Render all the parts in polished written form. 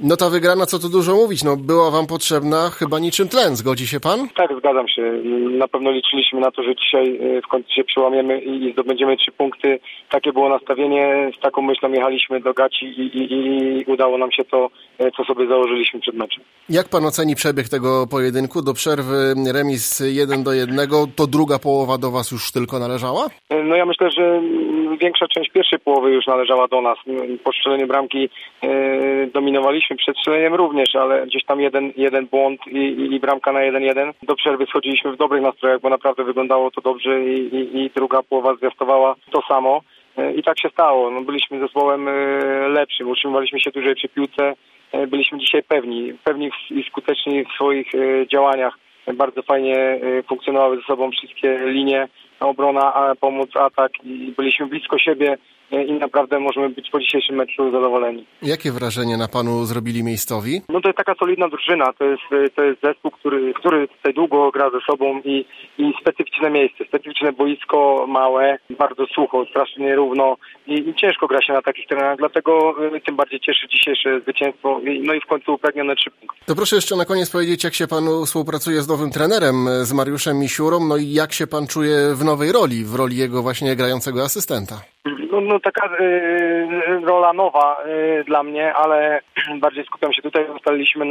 No ta wygrana, co tu dużo mówić, no była wam potrzebna chyba niczym tlen, zgodzi się pan? Tak, zgadzam się. Na pewno liczyliśmy na to, że dzisiaj w końcu się przełamiemy i zdobędziemy 3 punkty. Takie było nastawienie, z taką myślą jechaliśmy do gaci i udało nam się to, co sobie założyliśmy przed meczem. Jak pan oceni przebieg tego pojedynku? Do przerwy remis 1-1, to druga połowa do was już tylko należała? No ja myślę, że większa część pierwszej połowy już należała do nas. Po strzeleniu bramki dominowaliśmy, przed strzeleniem również, ale gdzieś tam jeden błąd i bramka na 1-1. Do przerwy schodziliśmy w dobrych nastrojach, bo naprawdę wyglądało to dobrze i druga połowa zwiastowała to samo. I tak się stało. No, byliśmy zespołem lepszym, utrzymywaliśmy się dłużej przy piłce. Byliśmy dzisiaj pewni i skuteczni w swoich działaniach. Bardzo fajnie funkcjonowały ze sobą wszystkie linie, obrona, pomoc, atak i byliśmy blisko siebie i naprawdę możemy być po dzisiejszym meczu zadowoleni. Jakie wrażenie na panu zrobili miejscowi? No to jest taka solidna drużyna, to jest zespół, który tutaj długo gra ze sobą i specyficzne miejsce, specyficzne boisko, małe, bardzo sucho, strasznie nierówno i ciężko gra się na takich terenach, dlatego tym bardziej cieszy dzisiejsze zwycięstwo, no i w końcu upragnione 3 punkty. To proszę jeszcze na koniec powiedzieć, jak się panu współpracuje z nowym trenerem, z Mariuszem Misiurą, no i jak się pan czuje w nowej roli, w roli jego właśnie grającego asystenta? No taka rola nowa dla mnie, ale bardziej skupiam się tutaj. Ustaliliśmy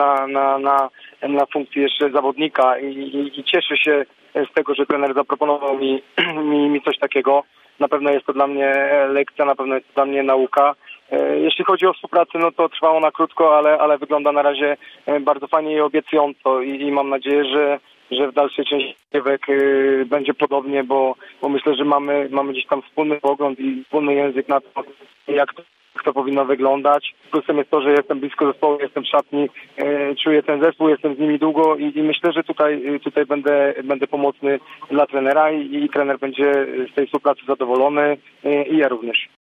na funkcji jeszcze zawodnika i cieszę się z tego, że trener zaproponował mi coś takiego. Na pewno jest to dla mnie lekcja, na pewno jest to dla mnie nauka. Jeśli chodzi o współpracę, no to trwało na krótko, ale wygląda na razie bardzo fajnie i obiecująco i mam nadzieję, że w dalszej części będzie podobnie, bo myślę, że mamy gdzieś tam wspólny pogląd i wspólny język na to, jak to powinno wyglądać. Plusem jest to, że jestem blisko zespołu, jestem w szatni, czuję ten zespół, jestem z nimi długo i myślę, że tutaj będę pomocny dla trenera i trener będzie z tej współpracy zadowolony i ja również.